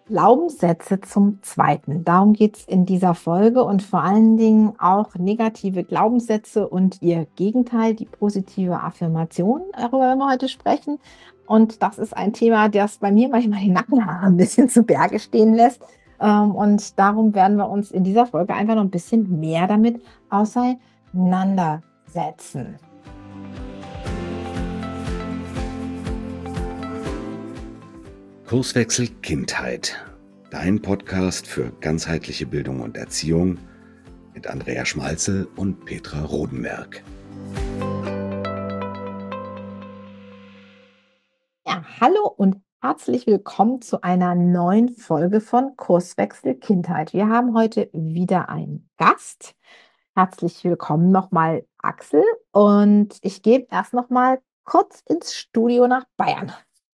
Glaubenssätze zum Zweiten. Darum geht es in dieser Folge und vor allen Dingen auch negative Glaubenssätze und ihr Gegenteil, die positive Affirmation. Darüber werden wir heute sprechen. Und das ist ein Thema, das bei mir manchmal die Nackenhaare ein bisschen zu Berge stehen lässt. Und darum werden wir uns in dieser Folge einfach noch ein bisschen mehr damit auseinandersetzen. Kurswechsel Kindheit. Dein Podcast für ganzheitliche Bildung und Erziehung mit Andrea Schmalzel und Petra Rodenberg. Ja, hallo und herzlich willkommen zu einer neuen Folge von Kurswechsel Kindheit. Wir haben heute wieder einen Gast. Herzlich willkommen nochmal, Axel. Und ich gebe erst nochmal kurz ins Studio nach Bayern.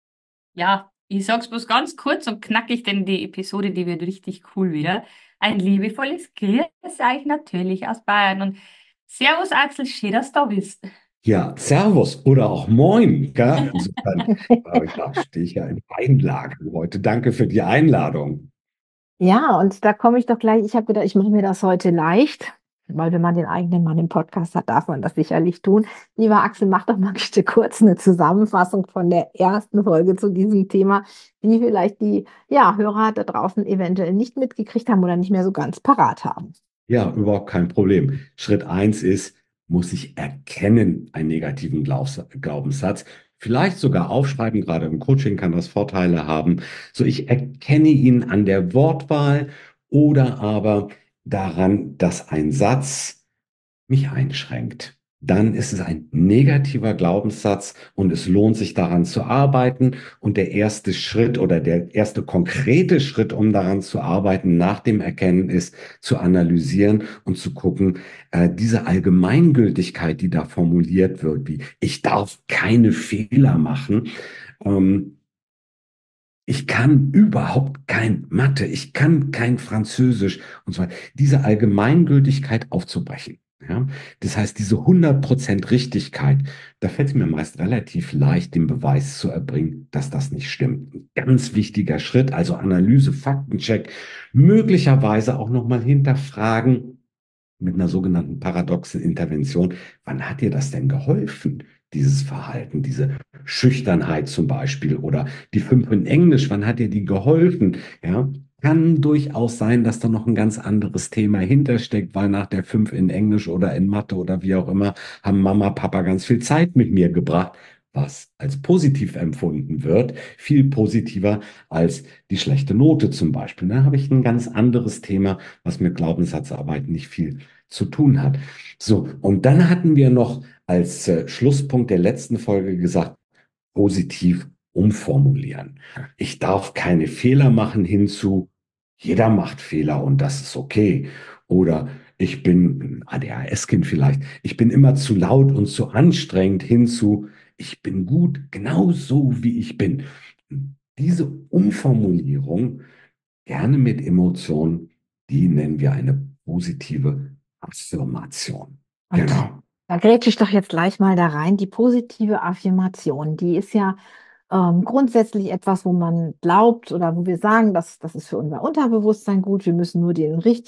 Ja, ich sag's bloß ganz kurz und knackig, denn die Episode, die wird richtig cool wieder. Ein liebevolles Grüß euch natürlich aus Bayern und Servus Axel, schön, dass du da bist. Ja, Servus oder auch Moin. Gell? Insofern, da stehe ich ja in Einlagen heute. Danke für die Einladung. Ja, und da komme ich doch gleich. Ich habe gedacht, ich mache mir das heute leicht, weil wenn man den eigenen Mann im Podcast hat, darf man das sicherlich tun. Lieber Axel, mach doch mal bitte kurz eine Zusammenfassung von der ersten Folge zu diesem Thema, die vielleicht die Hörer da draußen eventuell nicht mitgekriegt haben oder nicht mehr so ganz parat haben. Ja, überhaupt kein Problem. Schritt 1 ist, muss ich erkennen, einen negativen Glaubenssatz. Vielleicht sogar aufschreiben, gerade im Coaching kann das Vorteile haben. So, ich erkenne ihn an der Wortwahl oder aber daran, dass ein Satz mich einschränkt. Dann ist es ein negativer Glaubenssatz und es lohnt sich daran zu arbeiten. Und der erste Schritt oder der erste konkrete Schritt, um daran zu arbeiten, nach dem Erkennen ist, zu analysieren und zu gucken, diese Allgemeingültigkeit, die da formuliert wird, wie ich darf keine Fehler machen, ähm, ich kann überhaupt kein Mathe, ich kann kein Französisch und so weiter. Diese Allgemeingültigkeit aufzubrechen. Ja? Das heißt, diese 100% Richtigkeit, da fällt es mir meist relativ leicht, den Beweis zu erbringen, dass das nicht stimmt. Ein ganz wichtiger Schritt, also Analyse, Faktencheck, möglicherweise auch nochmal hinterfragen, mit einer sogenannten paradoxen Intervention. Wann hat dir das denn geholfen, dieses Verhalten, diese Schüchternheit zum Beispiel oder die 5 in Englisch, wann hat dir die geholfen? Ja, kann durchaus sein, dass da noch ein ganz anderes Thema hintersteckt, weil nach der 5 in Englisch oder in Mathe oder wie auch immer haben Mama, Papa ganz viel Zeit mit mir gebracht, was als positiv empfunden wird, viel positiver als die schlechte Note zum Beispiel. Da habe ich ein ganz anderes Thema, was mit Glaubenssatzarbeit nicht viel zu tun hat. So, und dann hatten wir noch als Schlusspunkt der letzten Folge gesagt, positiv umformulieren. Ich darf keine Fehler machen hinzu, jeder macht Fehler und das ist okay. Oder ich bin ein ADHS-Kind vielleicht, ich bin immer zu laut und zu anstrengend hinzu, ich bin gut, genau so wie ich bin. Diese Umformulierung, gerne mit Emotionen, die nennen wir eine positive Affirmation. Und Genau. da grätsche ich doch jetzt gleich mal da rein. Die positive Affirmation, die ist ja grundsätzlich etwas, wo man glaubt oder wo wir sagen, das ist für unser Unterbewusstsein gut. Wir müssen nur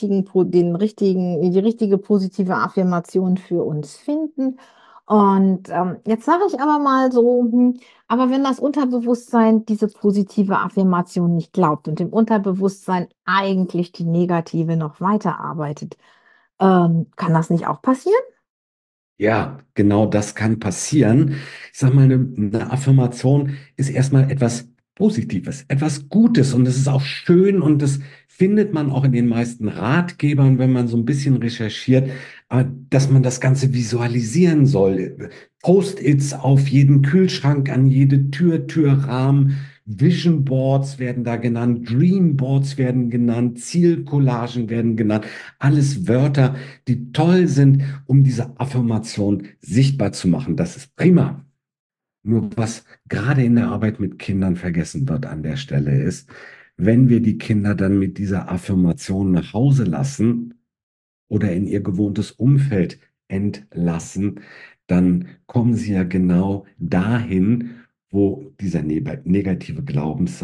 die richtige positive Affirmation für uns finden. Und jetzt sage ich aber mal so, aber wenn das Unterbewusstsein diese positive Affirmation nicht glaubt und im Unterbewusstsein eigentlich die negative noch weiterarbeitet, kann das nicht auch passieren? Ja, genau das kann passieren. Ich sage mal, eine Affirmation ist erstmal etwas Positives, etwas Gutes und es ist auch schön und das findet man auch in den meisten Ratgebern, wenn man so ein bisschen recherchiert, dass man das Ganze visualisieren soll. Post-its auf jeden Kühlschrank, an jede Tür, Türrahmen. Vision Boards werden da genannt, Dream Boards werden genannt, Zielcollagen werden genannt. Alles Wörter, die toll sind, um diese Affirmation sichtbar zu machen. Das ist prima. Nur was gerade in der Arbeit mit Kindern vergessen wird an der Stelle ist, wenn wir die Kinder dann mit dieser Affirmation nach Hause lassen oder in ihr gewohntes Umfeld entlassen, dann kommen sie ja genau dahin, wo dieser negative Glaubenssatz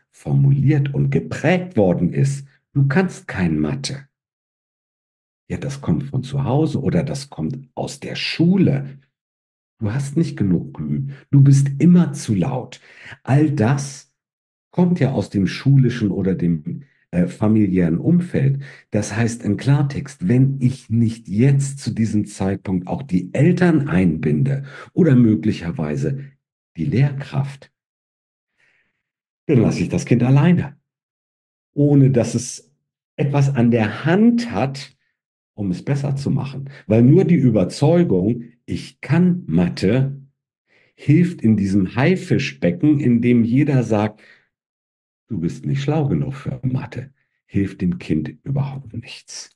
formuliert und geprägt worden ist, du kannst kein Mathe. Ja, das kommt von zu Hause oder das kommt aus der Schule. Du hast nicht genug geübt. Du bist immer zu laut. All das kommt ja aus dem schulischen oder dem familiären Umfeld. Das heißt im Klartext, wenn ich nicht jetzt zu diesem Zeitpunkt auch die Eltern einbinde oder möglicherweise die Lehrkraft, dann lasse ich das Kind alleine, ohne dass es etwas an der Hand hat, um es besser zu machen. Weil nur die Überzeugung, ich kann Mathe, hilft in diesem Haifischbecken, in dem jeder sagt, du bist nicht schlau genug für Mathe, hilft dem Kind überhaupt nichts.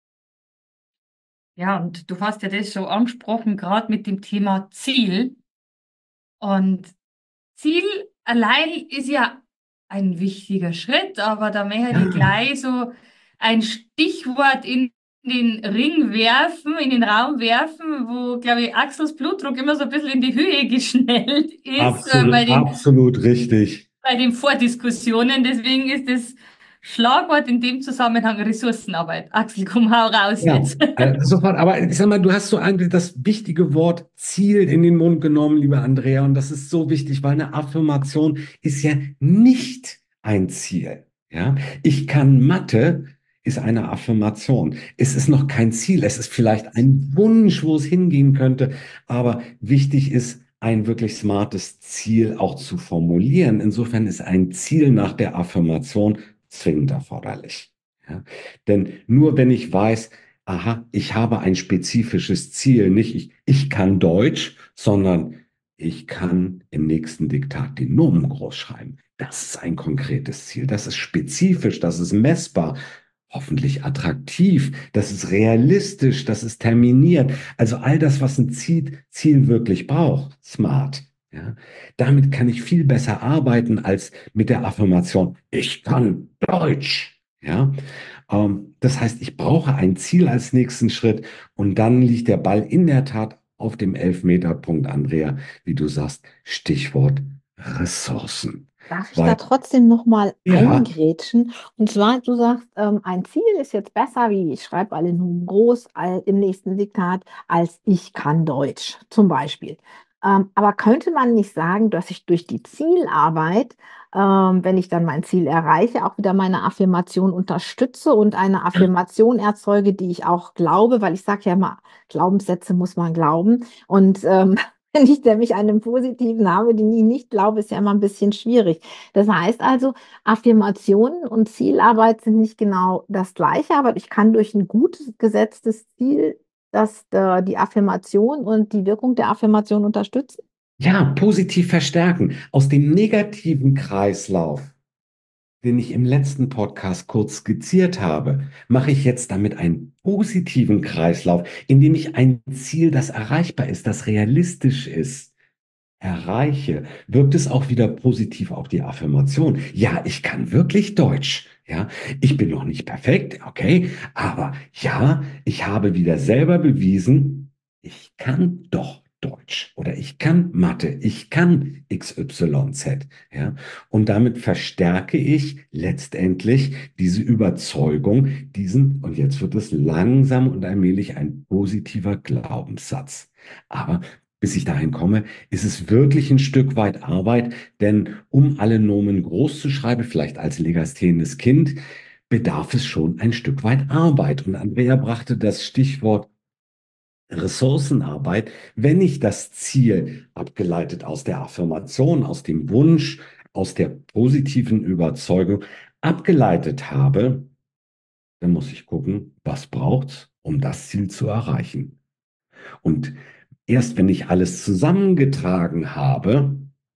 Ja, und du hast ja das so angesprochen, gerade mit dem Thema Ziel. Und Ziel allein ist ja ein wichtiger Schritt, aber da möchte ich Ja, gleich so ein Stichwort in den Ring werfen, in den Raum werfen, wo, glaube ich, Axels Blutdruck immer so ein bisschen in die Höhe geschnellt ist, absolut, absolut richtig. bei den Vordiskussionen. Deswegen ist das Schlagwort in dem Zusammenhang Ressourcenarbeit. Axel, komm, hau raus Ja, jetzt. sofort. Aber ich sag mal, du hast so eigentlich das wichtige Wort Ziel in den Mund genommen, liebe Andrea. Und das ist so wichtig, weil eine Affirmation ist ja nicht ein Ziel. Ja, ich kann Mathe ist eine Affirmation. Es ist noch kein Ziel. Es ist vielleicht ein Wunsch, wo es hingehen könnte. Aber wichtig ist, ein wirklich smartes Ziel auch zu formulieren. Insofern ist ein Ziel nach der Affirmation zwingend erforderlich. Ja? Denn nur wenn ich weiß, aha, ich habe ein spezifisches Ziel, nicht ich kann Deutsch, sondern ich kann im nächsten Diktat die Nomen groß schreiben. Das ist ein konkretes Ziel, das ist spezifisch, das ist messbar, hoffentlich attraktiv, das ist realistisch, das ist terminiert. Also all das, was ein Ziel wirklich braucht, smart. Ja, damit kann ich viel besser arbeiten als mit der Affirmation, ich kann Deutsch. Ja, das heißt, ich brauche ein Ziel als nächsten Schritt und dann liegt der Ball in der Tat auf dem Elfmeterpunkt, Andrea, wie du sagst, Stichwort Ressourcen. Darf ich da Weil, trotzdem noch mal ja, eingrätschen? Und zwar, du sagst, ein Ziel ist jetzt besser, wie ich schreibe alle Nomen groß im nächsten Diktat, als ich kann Deutsch, zum Beispiel. Aber könnte man nicht sagen, dass ich durch die Zielarbeit, wenn ich dann mein Ziel erreiche, auch wieder meine Affirmation unterstütze und eine Affirmation erzeuge, die ich auch glaube, weil ich sage ja immer, Glaubenssätze muss man glauben. Und wenn ich nämlich einen positiven habe, den ich nicht glaube, ist ja immer ein bisschen schwierig. Das heißt also, Affirmationen und Zielarbeit sind nicht genau das Gleiche, aber ich kann durch ein gut gesetztes Ziel die Affirmation und die Wirkung der Affirmation unterstützen. ja, positiv verstärken. Aus dem negativen Kreislauf, den ich im letzten Podcast kurz skizziert habe, mache ich jetzt damit einen positiven Kreislauf, indem ich ein Ziel, das erreichbar ist, das realistisch ist, erreiche, wirkt es auch wieder positiv auf die Affirmation. Ja, ich kann wirklich Deutsch. Ja, ich bin noch nicht perfekt, okay, aber ja, ich habe wieder selber bewiesen, ich kann doch Deutsch oder ich kann Mathe, ich kann XYZ. Ja, und damit verstärke ich letztendlich diese Überzeugung, und jetzt wird es langsam und allmählich ein positiver Glaubenssatz. Aber bis ich dahin komme, ist es wirklich ein Stück weit Arbeit, denn um alle Nomen groß zu schreiben, vielleicht als legasthenes Kind, bedarf es schon ein Stück weit Arbeit. Und Andrea brachte das Stichwort Ressourcenarbeit. Wenn ich das Ziel abgeleitet aus der Affirmation, aus dem Wunsch, aus der positiven Überzeugung abgeleitet habe, dann muss ich gucken, was braucht's, um das Ziel zu erreichen. Und erst wenn ich alles zusammengetragen habe,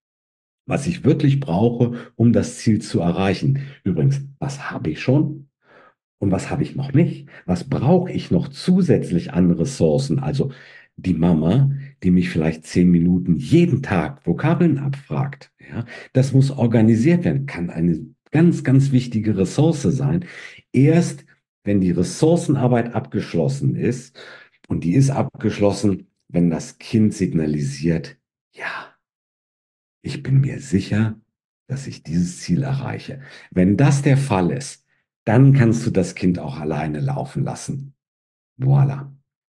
was ich wirklich brauche, um das Ziel zu erreichen. Übrigens, was habe ich schon und was habe ich noch nicht? Was brauche ich noch zusätzlich an Ressourcen? Also die Mama, die mich vielleicht 10 Minuten jeden Tag Vokabeln abfragt. Ja, das muss organisiert werden, kann eine ganz, ganz wichtige Ressource sein. Erst wenn die Ressourcenarbeit abgeschlossen ist, und die ist abgeschlossen, wenn das Kind signalisiert, ja, ich bin mir sicher, dass ich dieses Ziel erreiche. Wenn das der Fall ist, dann kannst du das Kind auch alleine laufen lassen. Voilà.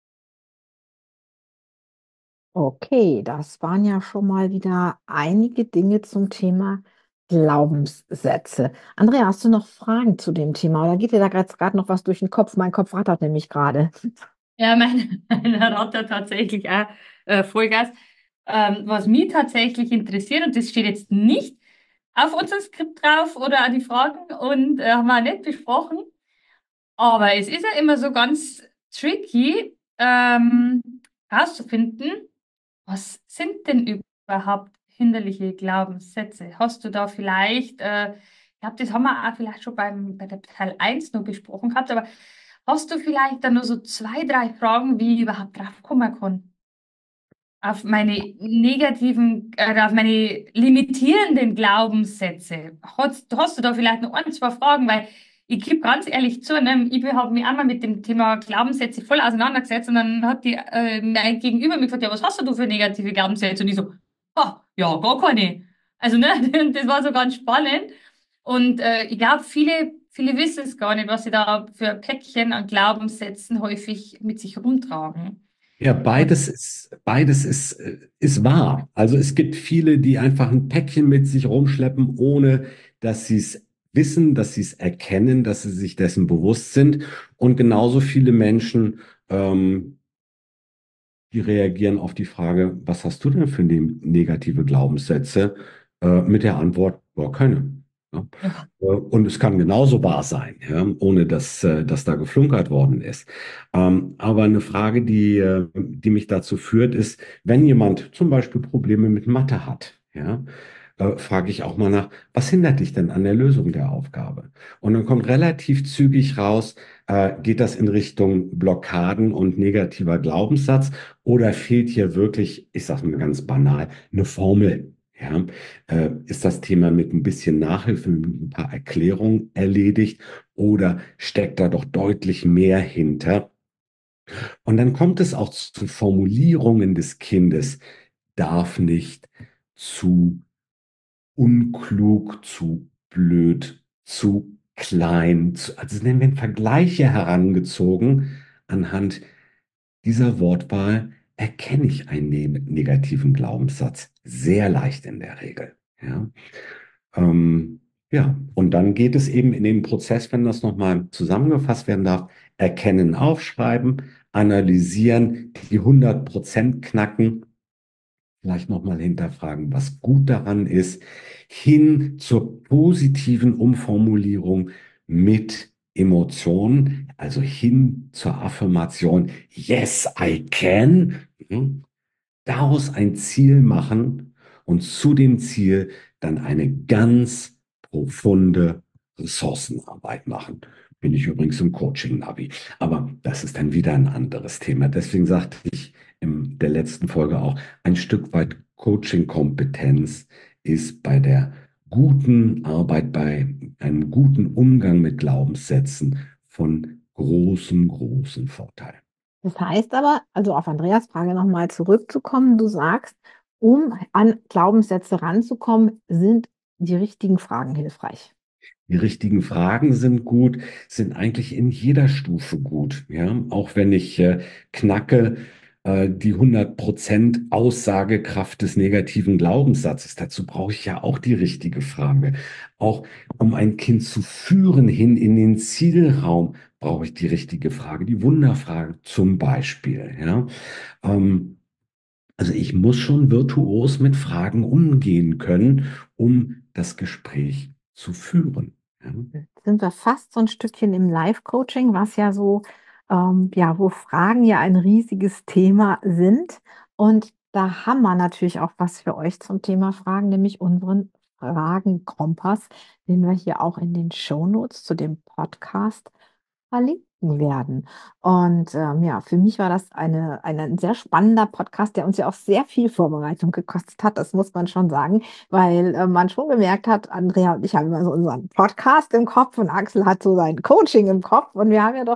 Okay, das waren ja schon mal wieder einige Dinge zum Thema Glaubenssätze. Andrea, hast du noch Fragen zu dem Thema oder geht dir da gerade noch was durch den Kopf? Mein Kopf rattert nämlich gerade. Ja, mein Ratter tatsächlich auch Vollgas. Was mich tatsächlich interessiert, und das steht jetzt nicht auf unserem Skript drauf oder an die Fragen und haben wir auch nicht besprochen, aber es ist ja immer so ganz tricky, herauszufinden, was sind denn überhaupt hinderliche Glaubenssätze? Hast du da vielleicht, ich glaube, das haben wir auch vielleicht schon bei der Teil 1 noch besprochen gehabt, aber hast du vielleicht da nur so zwei, drei Fragen, wie ich überhaupt drauf kommen kann? Auf meine negativen, auf meine limitierenden Glaubenssätze. Hast du da vielleicht noch ein, zwei Fragen? Weil ich gebe ganz ehrlich zu, ne, ich habe mich einmal mit dem Thema Glaubenssätze voll auseinandergesetzt und dann hat mein Gegenüber mir gefragt, ja, was hast du für negative Glaubenssätze? Und ich so, ah, ja, gar keine. Also, ne, das war so ganz spannend. Und ich glaube, viele wissen es gar nicht, was sie da für ein Päckchen an Glaubenssätzen häufig mit sich rumtragen. Ja, Und ist wahr. Also es gibt viele, die einfach ein Päckchen mit sich rumschleppen, ohne dass sie es wissen, dass sie es erkennen, dass sie sich dessen bewusst sind. Und genauso viele Menschen, die reagieren auf die Frage, was hast du denn für negative Glaubenssätze? Mit der Antwort, ja, keine. Ja. ja. Und es kann genauso wahr sein, ja, ohne dass da geflunkert worden ist. Aber eine Frage, die mich dazu führt, ist, wenn jemand zum Beispiel Probleme mit Mathe hat, ja, frage ich auch mal nach, was hindert dich denn an der Lösung der Aufgabe? Und dann kommt relativ zügig raus, geht das in Richtung Blockaden und negativer Glaubenssatz oder fehlt hier wirklich, ich sage mal ganz banal, eine Formel? Ja, ist das Thema mit ein bisschen Nachhilfe, mit ein paar Erklärungen erledigt oder steckt da doch deutlich mehr hinter? Und dann kommt es auch zu Formulierungen des Kindes, darf nicht, zu unklug, zu blöd, zu klein. Also es werden Vergleiche herangezogen. Anhand dieser Wortwahl erkenne ich einen negativen Glaubenssatz sehr leicht in der Regel. Ja. Ähm, ja, und dann geht es eben in den Prozess, wenn das nochmal zusammengefasst werden darf, erkennen, aufschreiben, analysieren, die 100% knacken, vielleicht nochmal hinterfragen, was gut daran ist, hin zur positiven Umformulierung mit Emotionen, also hin zur Affirmation, yes, I can, daraus ein Ziel machen und zu dem Ziel dann eine ganz profunde Ressourcenarbeit machen. Bin ich übrigens im Coaching-Navi. Aber das ist dann wieder ein anderes Thema. Deswegen sagte ich in der letzten Folge auch, ein Stück weit Coaching-Kompetenz ist bei der guten Arbeit, bei einem guten Umgang mit Glaubenssätzen von großem, großem Vorteil. Das heißt aber, also auf Andreas Frage nochmal zurückzukommen, du sagst, um an Glaubenssätze ranzukommen, sind die richtigen Fragen hilfreich. Die richtigen Fragen sind gut, sind eigentlich in jeder Stufe gut. Ja, auch wenn ich knacke die 100% Aussagekraft des negativen Glaubenssatzes. Dazu brauche ich ja auch die richtige Frage. Auch um ein Kind zu führen hin in den Zielraum, brauche ich die richtige Frage, die Wunderfrage zum Beispiel. Ja, ähm, also ich muss schon virtuos mit Fragen umgehen können, um das Gespräch zu führen. Ja. Jetzt sind wir fast so ein Stückchen im Live-Coaching, was ja so, ja, wo Fragen ja ein riesiges Thema sind. Und da haben wir natürlich auch was für euch zum Thema Fragen, nämlich unseren Fragenkompass, den wir hier auch in den Shownotes zu dem Podcast verlinken werden. Und ja, für mich war das ein sehr spannender Podcast, der uns ja auch sehr viel Vorbereitung gekostet hat, das muss man schon sagen, weil man schon gemerkt hat, Andrea und ich haben immer so unseren Podcast im Kopf und Axel hat so sein Coaching im Kopf und wir haben ja doch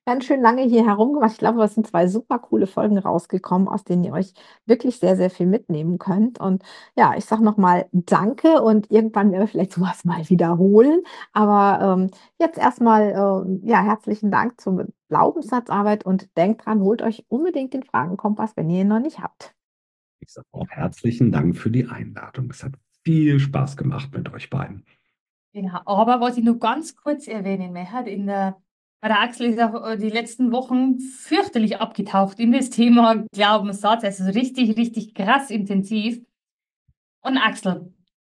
ganz schön lange hier herumgemacht. Ich glaube, es sind 2 super coole Folgen rausgekommen, aus denen ihr euch wirklich sehr, sehr viel mitnehmen könnt. Und ja, ich sage noch mal danke und irgendwann werden wir vielleicht so was mal wiederholen. Aber, jetzt erst mal, ja, herzlichen Dank zur Glaubenssatzarbeit und denkt dran, holt euch unbedingt den Fragenkompass, wenn ihr ihn noch nicht habt. Ich sage auch herzlichen Dank für die Einladung. Es hat viel Spaß gemacht mit euch beiden. Genau. Aber was ich nur ganz kurz erwähnen möchte, bei der Axel ist auch die letzten Wochen fürchterlich abgetaucht in das Thema Glaubenssatz, also so richtig, richtig krass intensiv. Und Axel,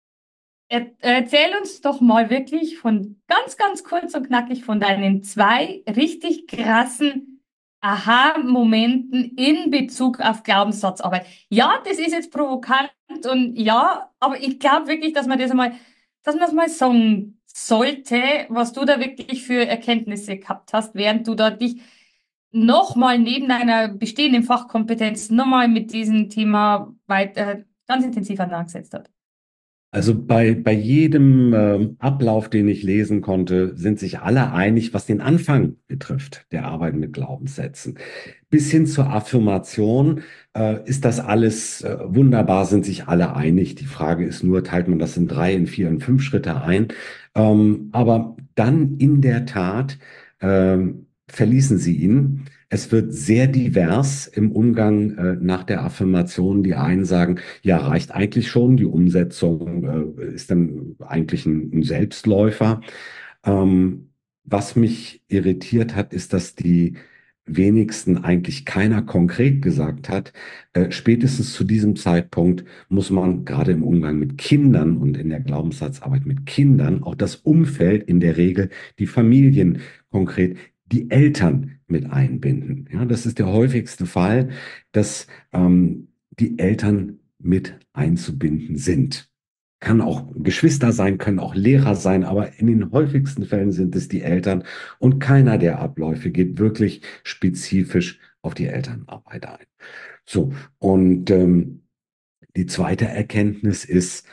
erzähl uns doch mal wirklich von ganz, ganz kurz und knackig von deinen 2 richtig krassen Aha-Momenten in Bezug auf Glaubenssatzarbeit. Ja, das ist jetzt provokant und ja, aber ich glaube wirklich, dass man es mal sagen sollte, was du da wirklich für Erkenntnisse gehabt hast, während du da dich nochmal neben deiner bestehenden Fachkompetenz nochmal mit diesem Thema ganz intensiv auseinandergesetzt hast. Also bei jedem Ablauf, den ich lesen konnte, sind sich alle einig, was den Anfang betrifft, der Arbeit mit Glaubenssätzen. Bis hin zur Affirmation ist das alles wunderbar, sind sich alle einig. Die Frage ist nur, teilt man das in 3, in 4, in 5 Schritte ein? Aber dann in der Tat verließen sie ihn. Es wird sehr divers im Umgang nach der Affirmation. Die einen sagen, ja, reicht eigentlich schon. Die Umsetzung ist dann eigentlich ein Selbstläufer. Was mich irritiert hat, ist, dass die wenigsten eigentlich keiner konkret gesagt hat, spätestens zu diesem Zeitpunkt muss man gerade im Umgang mit Kindern und in der Glaubenssatzarbeit mit Kindern auch das Umfeld, in der Regel die Familien konkret, die Eltern mit einbinden. Ja, das ist der häufigste Fall, dass die Eltern mit einzubinden sind. Kann auch Geschwister sein, können auch Lehrer sein, aber in den häufigsten Fällen sind es die Eltern und keiner der Abläufe geht wirklich spezifisch auf die Elternarbeit ein. So, und die zweite Erkenntnis ist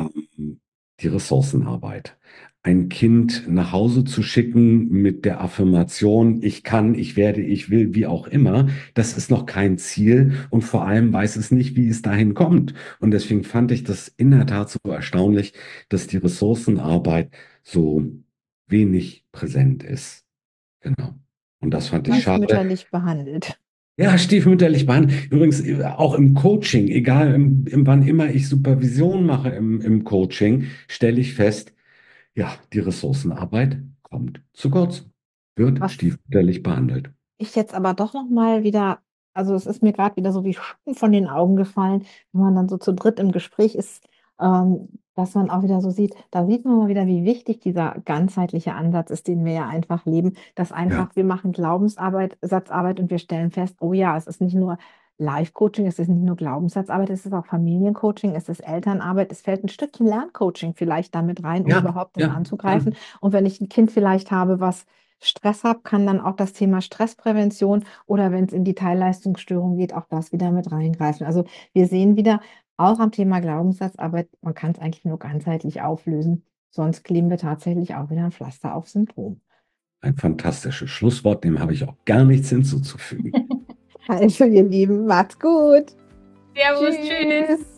die Ressourcenarbeit. Ein Kind nach Hause zu schicken mit der Affirmation, ich kann, ich werde, ich will, wie auch immer, das ist noch kein Ziel und vor allem weiß es nicht, wie es dahin kommt. Und deswegen fand ich das in der Tat so erstaunlich, dass die Ressourcenarbeit so wenig präsent ist. Genau. Und das fand ich schade. Stiefmütterlich behandelt. Ja, stiefmütterlich behandelt. Übrigens auch im Coaching, egal wann immer ich Supervision mache im Coaching, stelle ich fest, ja, die Ressourcenarbeit kommt zu kurz, wird Was stiefmütterlich behandelt. ich jetzt aber doch noch mal wieder, also es ist mir gerade wieder so wie Schuppen von den Augen gefallen, wenn man dann so zu dritt im Gespräch ist, dass man auch wieder so sieht, da sieht man mal wieder, wie wichtig dieser ganzheitliche Ansatz ist, den wir ja einfach leben, dass Ja, einfach wir machen Glaubensarbeit, Satzarbeit und wir stellen fest, oh ja, es ist nicht nur Life-Coaching, es ist nicht nur Glaubenssatzarbeit, es ist auch Familiencoaching, es ist Elternarbeit, es fällt ein Stückchen Lerncoaching vielleicht damit rein, um ja, überhaupt das ja, ja. anzugreifen. Und wenn ich ein Kind vielleicht habe, was Stress habe, kann dann auch das Thema Stressprävention oder wenn es in die Teilleistungsstörung geht, auch das wieder mit reingreifen. Also wir sehen wieder, auch am Thema Glaubenssatzarbeit, man kann es eigentlich nur ganzheitlich auflösen, sonst kleben wir tatsächlich auch wieder ein Pflaster auf Symptom. Ein fantastisches Schlusswort, dem habe ich auch gar nichts hinzuzufügen. Also ihr Lieben, macht's gut. Servus, tschüss. Tschüss.